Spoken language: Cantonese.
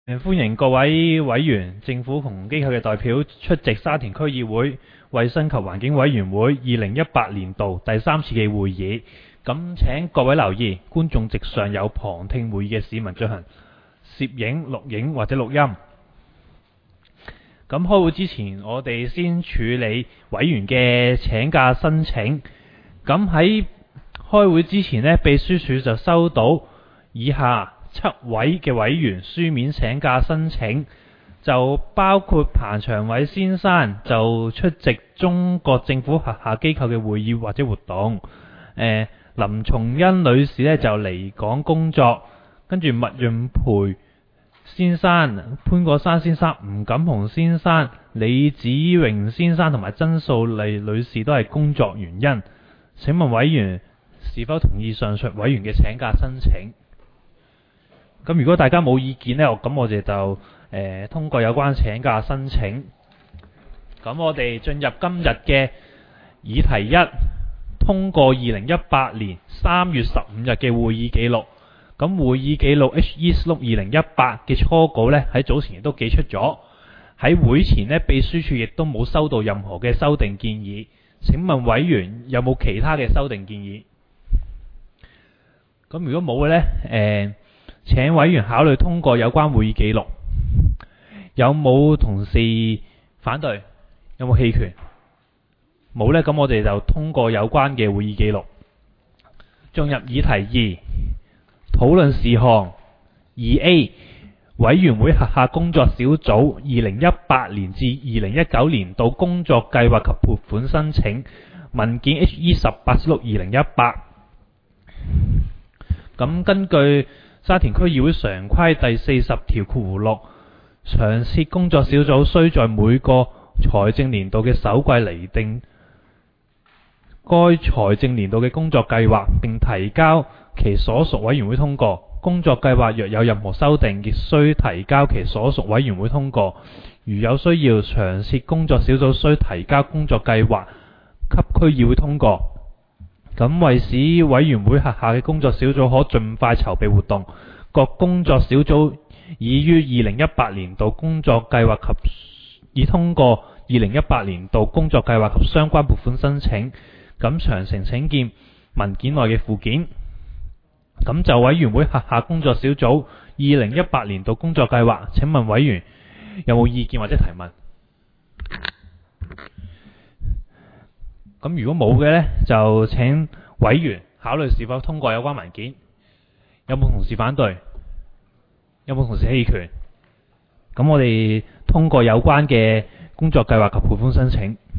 歡迎各位委員、政府同機構嘅代表出席沙田區議會衛生及環境委員會2018年度第3次嘅會議。咁請各位留意，觀眾席上有旁聽會議嘅市民進行攝影、錄影或者錄音。咁開會之前，我哋先處理委員嘅請假申請。咁喺開會之前呢，秘書處就收到以下7位嘅委員書面請假申請，就包括彭長偉先生就出席中國政府轄下機構嘅會議或者活動。林松欣女士呢就離港工作，跟住麥潤培先生、潘國山先生、吳錦雄先生、李子榮先生同埋曾素麗女士都係工作原因。請問委員是否同意上述委員嘅請假申請？咁如果大家冇意見呢，咁我哋就通過有關請假申請。咁我哋進入今日嘅議題1，通過2018年3月15日嘅會議記錄。咁會議記錄 HE/2018 嘅初稿呢，喺早前亦都寄出咗。喺會前呢，秘書處亦都冇收到任何嘅修訂建議。請問委員有冇其他嘅修訂建議？咁如果冇嘅呢，請委員考慮通過有關會議記錄。有冇同事反對？有冇棄權？冇呢，咁我哋就通過有關嘅會議記錄。進入議題2，討論事項 2A， 委員會轄下工作小組2018年至2019年度工作計劃及撥款申請文件 HE18/2018。咁根據沙田區議會常規第40條括弧6，常設工作小組須在每個財政年度嘅首季釐定該財政年度嘅工作計劃，並提交其所屬委員會通過。工作計劃若有任何修訂，亦須提交其所屬委員會通過。如有需要，常設工作小組須提交工作計劃給區議會通過。咁為使委員會轄下嘅工作小組可盡快籌備活動，各工作小組已於2018年度工作計劃及已通過2018年度工作計劃及相關撥款申請。咁詳情請見文件內嘅附件。咁就委員會轄下工作小組2018年度工作計劃，請問委員有冇意見或者提問？咁如果冇嘅呢，就請委員考慮是否通過有關文件。有冇同事反對？有冇同事棄權？咁我哋通過有關嘅工作計劃及撥款申請。